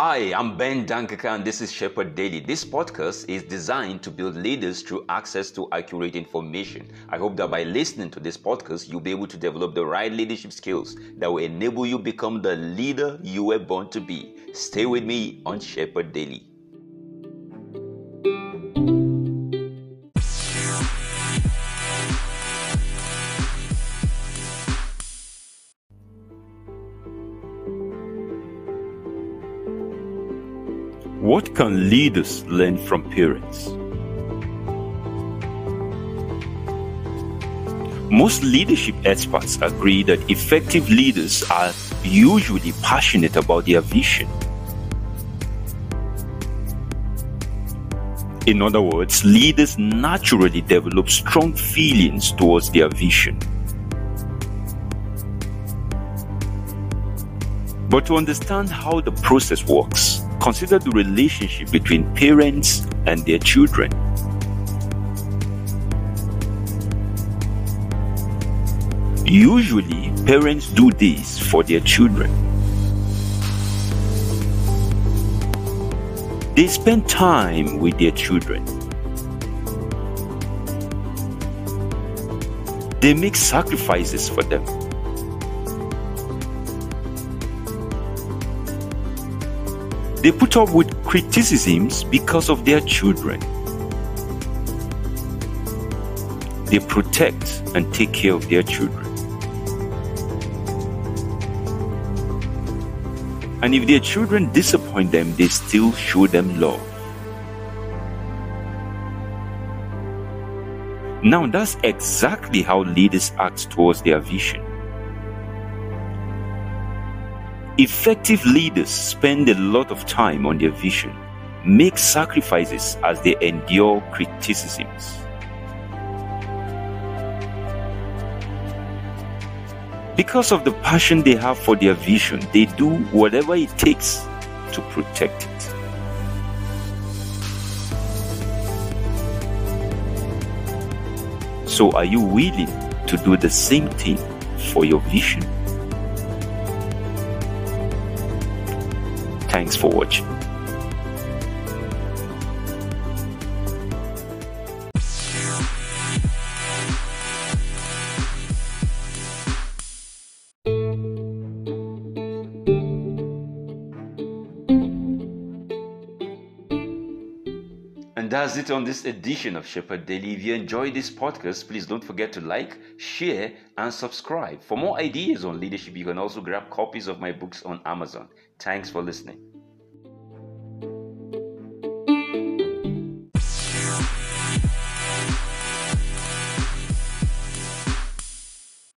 Hi, I'm Ben Dankaka and this is Shepherd Daily. This podcast is designed to build leaders through access to accurate information. I hope that by listening to this podcast, you'll be able to develop the right leadership skills that will enable you become the leader you were born to be. Stay with me on Shepherd Daily. What can leaders learn from parents? Most leadership experts agree that effective leaders are usually passionate about their vision. In other words, leaders naturally develop strong feelings towards their vision. But to understand how the process works, consider the relationship between parents and their children. Usually, parents do this for their children. They spend time with their children. They make sacrifices for them. They put up with criticisms because of their children. They protect and take care of their children. And if their children disappoint them, they still show them love. Now, that's exactly how leaders act towards their vision. Effective leaders spend a lot of time on their vision, make sacrifices as they endure criticisms. Because of the passion they have for their vision, they do whatever it takes to protect it. So, are you willing to do the same thing for your vision? Thanks for watching. And that's it on this edition of Shepherd Daily. If you enjoyed this podcast, please don't forget to like, share, and subscribe. For more ideas on leadership, you can also grab copies of my books on Amazon. Thanks for listening.